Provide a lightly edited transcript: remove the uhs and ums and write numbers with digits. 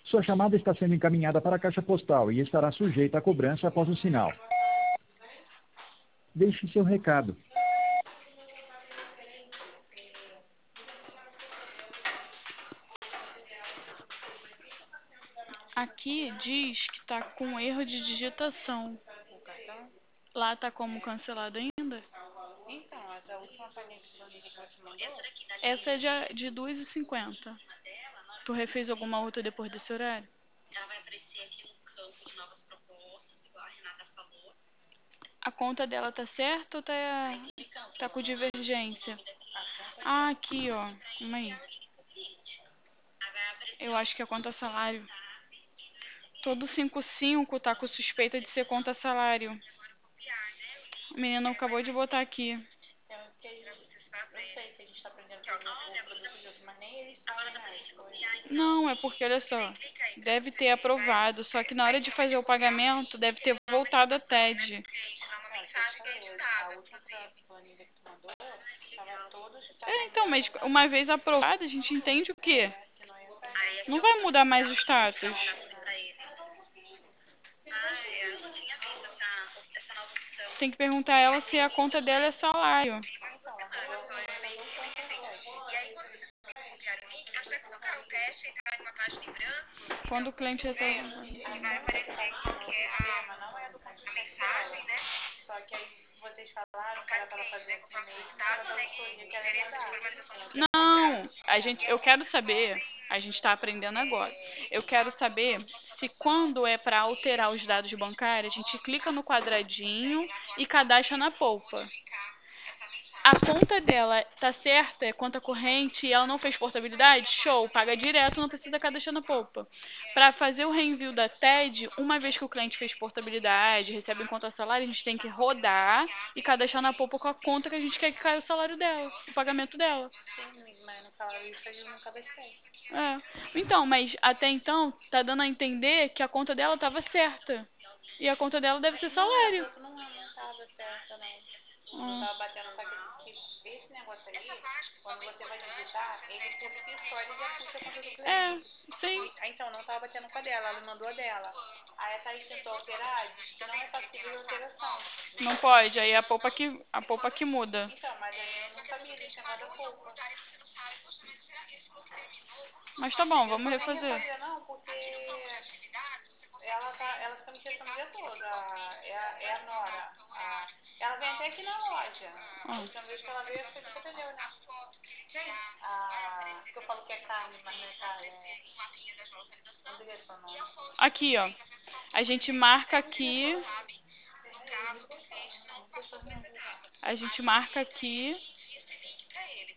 Sua chamada está sendo encaminhada para a caixa postal e estará sujeita a cobrança após o sinal. Deixe seu recado. Aqui diz que tá com erro de digitação. Lá tá como cancelado ainda? Então, essa última planilha que você mandou, Essa é de 2,50. Tu refez alguma outra depois desse horário? ela vai aparecer aqui no campo de novas propostas, igual a Renata falou. A conta dela tá certa ou tá com divergência? Ah, aqui, ó. Calma aí. Eu acho que é conta salário. Todo 55 tá com suspeita de ser conta salário. O menino acabou de botar aqui. Eu sei que a gente tá aprendendo a fazer o produto de outro, mas nem eles sabem as coisas. Não, é porque, olha só, deve ter aprovado, só que na hora de fazer o pagamento, deve ter voltado a TED. A última planilha que tu mandou, tava todos Então, mas uma vez aprovado, a gente entende o quê? Não vai mudar mais o status. Eu não tinha visto essa nova opção. Tem que perguntar a ela se a conta dela é salário. E aí, quando você copiar o link, acho que vai colocar o teste, entrar numa página em branco. Quando o cliente recebe. E vai aparecer qual que é a mensagem, né? Só que aí vocês falaram que era para fazer assim, foi solicitado, né? Interesse de formalização do Não, eu quero saber, a gente está aprendendo agora. Eu quero saber se quando é para alterar os dados bancários, a gente clica no quadradinho e cadastra na polpa. A conta dela tá certa, é conta corrente e ela não fez portabilidade? Show, paga direto, não precisa cadastrar na polpa. Para fazer o reenvio da TED, uma vez que o cliente fez portabilidade, recebe em conta salário, a gente tem que rodar e cadastrar na polpa com a conta que a gente quer que caia o salário dela, o pagamento dela. Sim, mas não falaram isso, eu não cadastrei. É. Então, mas até então tá dando a entender que a conta dela estava certa. E a conta dela deve ser salário. Não tava certa, não. Não tava batendo, só que esse negócio aí, quando você vai digitar, ele por si só ele já puxa a conta do cliente. Sim. Então, não tava batendo com a dela, ela mandou a dela. Aí a Thaís tentou alterar, diz que não é passível de alteração. Não pode, aí é a polpa que muda. Então, mas aí eu não sabia desse negócio da polpa. Mas tá bom, vamos refazer. Não, porque ela fica me testando o dia todo. É a Nora. Ela vem até aqui na loja. A última vez que ela veio, acho que você entendeu, né? Que eu falo que é carne, mas não é carne. Não devia ser o nome. Aqui, ó. A gente marca aqui. A gente marca aqui